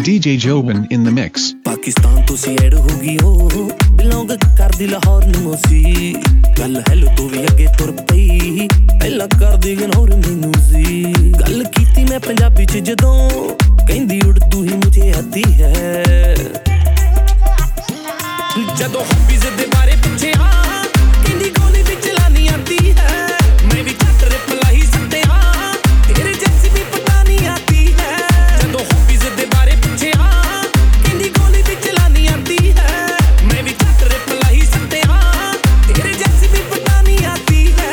DJ Joban in the mix. Pakistan तो सी add होगी हो बिलोंग कर दी लाहौर नूं सी गल हैलो तो भी अगे तुर पई पहला कर दी इग्नोर मैनू सी गल कीती मैं पंजाबी च जदों कहंदी उर्दू ही मुझे आती है जदों हॉबीज दे बारे पूछे हां कहंदी गोली भी चलानी आती है मैं भी कट रिप्लाई ही सकते हां तेरे जैसी भी पता नहीं आती है जदों हॉबीज दे बारे पूछे हां कहंदी गोली भी चलानी आती है मैं भी कट रिप्लाई ही सकते हां तेरे जैसी भी पता नहीं आती है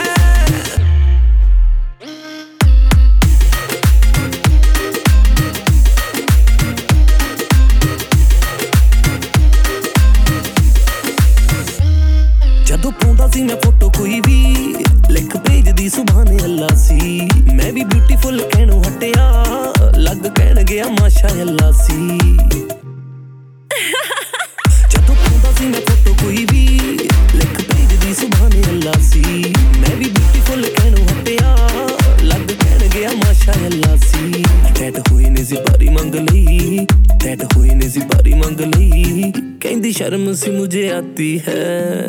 जदों पाउंदा सी मैं फोटो कोई भी लिख भेजदी सुभाने अल्लाह सी मैं भी ब्यूटीफुल कहणों हटिया लग कहण गया माशा अल्लाह सी जदों पाउंदा सी मैं फोटो कोई भी लिख भेजदी सुभाने अल्लाह सी मैं भी ब्यूटीफुल कहणों हटिया लग कहण गया माशा अल्लाह सी टैट होए ने ज़िबारी मंग लई टैट होए ने ज़िबारी मंग लई कहंदी शर्म सी मुझे आती है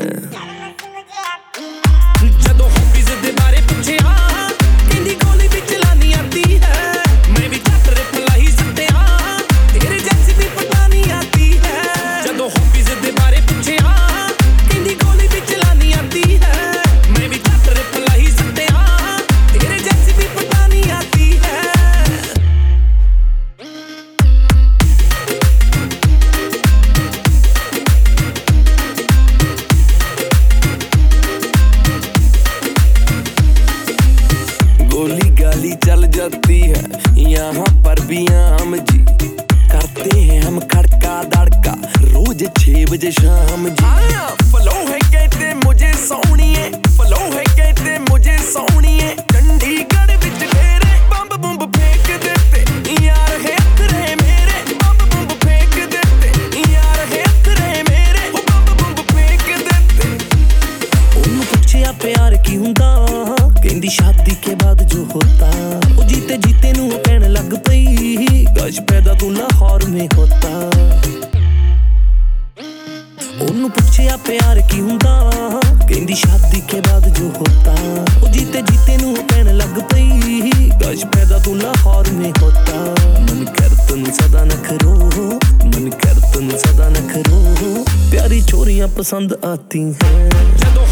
जदों हॉबीज दे बारे पूछे हां कहंदी गोली भी चलानी आती है मैं भी कट रिप्लाई ही सकते हां तेरे जैसी भी पता नहीं आती है जदों हॉबीज दे बारे पूछे हां कहंदी गोली भी चलानी आती है मैं भी कट रिप्लाई ही सकते हां तेरे जैसी भी पता नहीं आती है गोली गाली चल जाती है यहाँ पर भी आम जी करते हैं हम खड़का दड़का रोज 6 बजे शाम जी फ्लो है कहते मुझे सोनिए फ्लो है कहते मुझे सोनिए चंडीगढ़ विच डेरे बंब बंब फेंक देते यार है तेरे मेरे बंब बंब फेंक देते यार है तेरे मेरे बंब बंब फेंक देते उन्होंने पूछया प्यार की हुंदा कहंदी शादी के बाद जो होता वो जीते जीते नू कहने लग पई गश पैदा तू लाहौर में होता उन्होंने पूछया प्यार की हुंदा कहंदी शादी के बाद जो होता वो जीते जीते नू कहने लग पई गश पैदा तू लाहौर में होता मन कर तुम सदा न करो मन कर तुम सदा न करो प्यारी छोरियां पसंद आती हैं